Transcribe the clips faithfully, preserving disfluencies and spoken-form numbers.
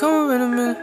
come up in a minute.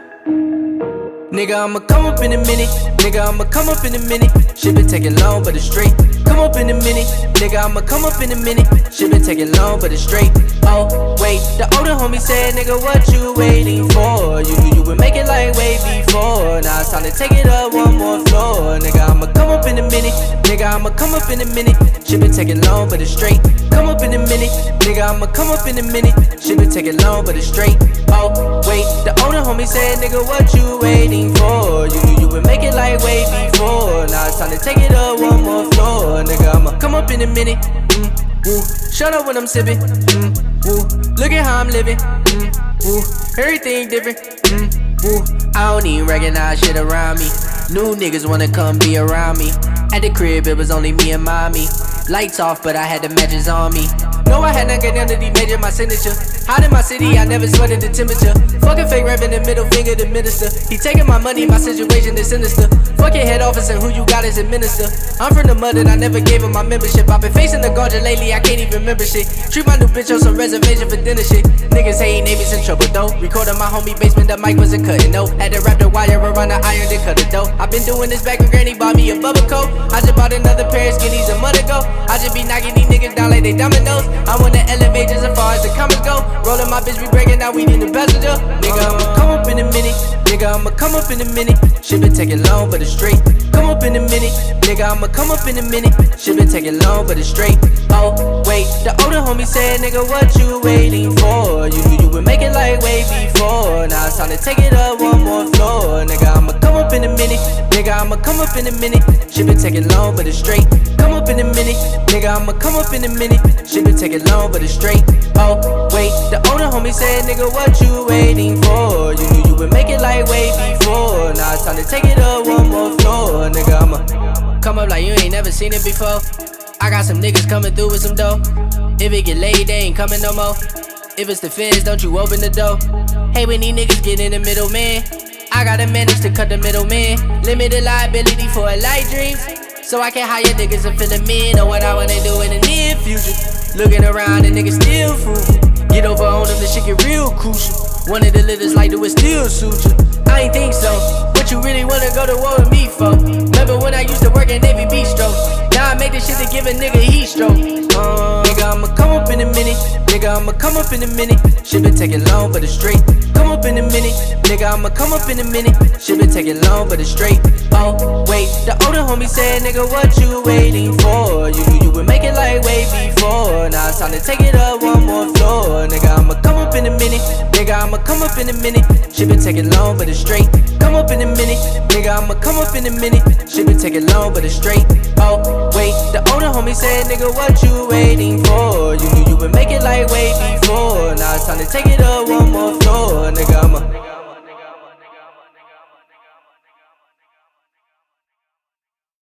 Nigga, I'ma come up in a minute. Nigga, I'ma come up in a minute. Shit been taking long, but it's straight. Come up in a minute. Nigga, I'ma come up in a minute. Shit been taking long, but it's straight. Oh, wait, the older homie said, nigga, what you waiting for? You knew you would make it like way before. Now it's time to take it up one more floor. Nigga, I'ma come up in a minute. Nigga, I'ma come up in a minute. Shit been taking long, but it's straight. Come up in a minute. Nigga, I'ma come up in a minute. Shit been taking long, but it's straight. Oh, wait, the older homie said, nigga, what you waiting for? You knew you would make it like way before. Now it's time to take it up one more floor. Nigga, I'ma come up in a minute. Mm, woo. Shut up when I'm sipping. Mm, woo. Look at how I'm living. Mm, woo. Everything different. Mm, woo. I don't even recognize shit around me. New niggas wanna come be around me. At the crib, it was only me and mommy. Lights off, but I had the matches on me. No, I had not got none of these major, my signature. Hot in my city, I never sweated the temperature. Fucking fake rapping the middle finger to minister. He taking my money, my situation is sinister. Fuck your head office and who you got as a minister. I'm from the mud and I never gave him my membership. I've been facing the guardian lately, I can't even remember shit. Treat my new bitch on some reservation for dinner shit. Niggas hating, they be in trouble though. Recording my homie basement, the mic wasn't cutting no. Had to wrap the wire around the iron to cut it though. I've been doing this back when granny bought me a bubble coat. I just bought another pair of skinnies a month ago. I just be knocking these niggas down like they dominoes. I wanna elevate just as far as the comments go. Rolling my bitch, we breaking out, we need a passenger. Nigga, I'ma come up in a minute. Nigga, I'ma come up in a minute. Shit been taking long, but it's straight. Come up in a minute. Nigga, I'ma come up in a minute. Shit been taking long, but it's straight. Oh, wait, the older homie said, nigga, what you waiting for? You knew you would make it like way before. Now it's time to take it up one more floor. Nigga, I'ma come up in a minute. Nigga, I'ma come up in a minute. Shit been taking long, but it's straight. Come up in a minute. Nigga, I'ma come up in a minute. Shit been taking long, but it's straight. Oh, wait, the older homie said, nigga, what you waiting for? You knew you would make it like way before. Now it's time to take it up one more floor. Nigga, I'ma come up like you ain't never seen it before. I got some niggas coming through with some dough. If it get laid, they ain't coming no more. If it's the feds, don't you open the door. Hey, when these niggas get in the middle, man, I gotta manage to cut the middle man. Limited liability for a light dreams, so I can hire niggas and fill them in on what I wanna do in the near future. Looking around and niggas still frugal. Get over on them, this shit get real crucial. One of the litters like do it still suit you. I ain't think so. What you really wanna go to war with me for? Remember when I used to work at Navy Bistro? Now I make this shit to give a nigga heat stroke. Uh, nigga, I'ma come up in a minute. Nigga, I'ma come up in a minute. Shit been taking long, but it's straight. Come up in a minute. Nigga, I'ma come up in a minute. Shit been taking long, but it's straight. Oh, wait, the older homie said, nigga, what you waiting for? You knew you would make it like way before. Now it's time to take it up one more floor. Nigga, I'ma come up in a minute. Nigga, I'ma come up in a minute. Shit been taking long, but it's straight. Come up in a minute. Nigga, I'ma come up in a minute. Shit been taking long, but it's straight. Oh, wait, the older homie said, nigga, what you waiting for? You knew you would make it like way before. Now it's time to take it up one more floor. Nigga, I'ma